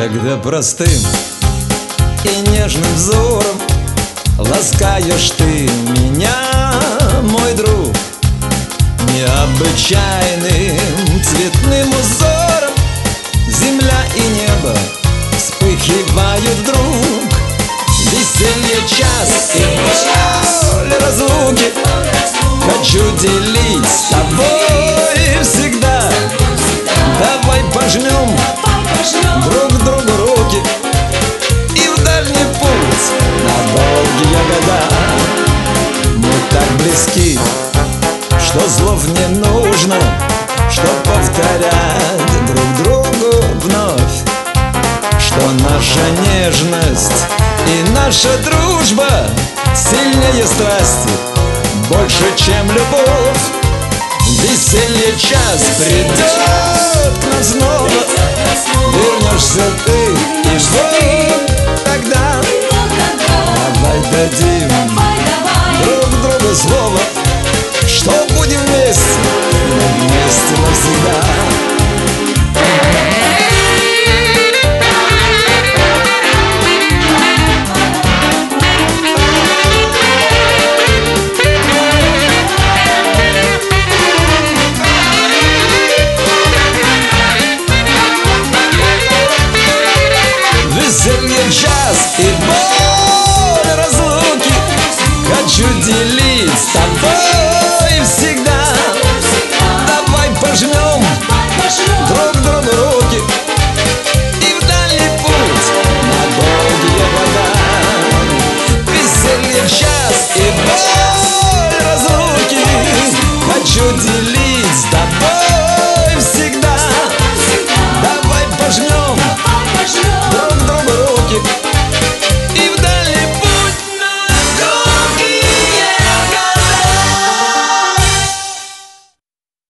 когда простым и нежным взором ласкаешь ты меня, мой друг. Необычайным цветным узором земля и небо вспыхивают вдруг. Веселье час и боль разлуки хочу делить с тобой всегда. Давай пожмем друг другу руки и в дальний путь на долгие года. Мы так близки, что слов не нужно, что повторять друг другу вновь, что наша нежность и наша дружба сильнее страсти, больше, чем любовь. Веселье час придет к нам снова, вернешься ты, и вот тогда давай дадим друг другу слово.